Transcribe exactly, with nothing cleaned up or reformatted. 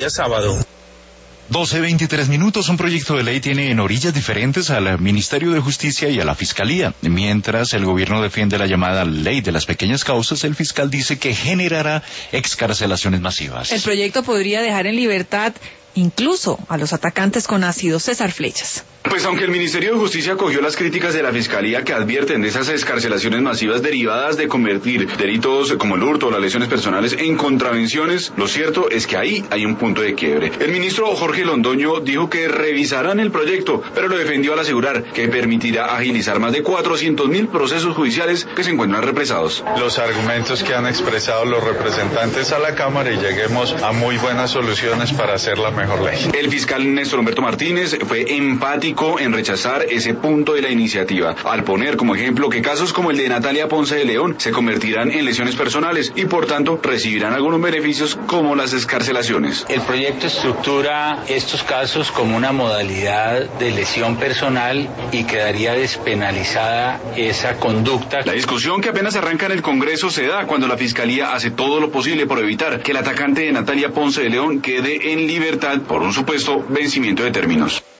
Ya sábado. doce veintitrés minutos. Un proyecto de ley tiene en orillas diferentes al Ministerio de Justicia y a la Fiscalía. Mientras el gobierno defiende la llamada ley de las pequeñas causas, el fiscal dice que generará excarcelaciones masivas. El proyecto podría dejar en libertad incluso a los atacantes con ácido. César Flechas. Pues aunque el Ministerio de Justicia acogió las críticas de la Fiscalía que advierten de esas excarcelaciones masivas derivadas de convertir delitos como el hurto o las lesiones personales en contravenciones, lo cierto es que ahí hay un punto de quiebre. El ministro Jorge Londoño dijo que revisarán el proyecto, pero lo defendió al asegurar que permitirá agilizar más de cuatrocientos mil procesos judiciales que se encuentran represados. Los argumentos que han expresado los representantes a la Cámara y lleguemos a muy buenas soluciones para hacer la mejor ley. El fiscal Néstor Humberto Martínez fue empático en rechazar ese punto de la iniciativa, al poner como ejemplo que casos como el de Natalia Ponce de León se convertirán en lesiones personales y por tanto recibirán algunos beneficios como las excarcelaciones. El proyecto estructura estos casos como una modalidad de lesión personal y quedaría despenalizada esa conducta. La discusión que apenas arranca en el Congreso se da cuando la Fiscalía hace todo lo posible por evitar que el atacante de Natalia Ponce de León quede en libertad por un supuesto vencimiento de términos.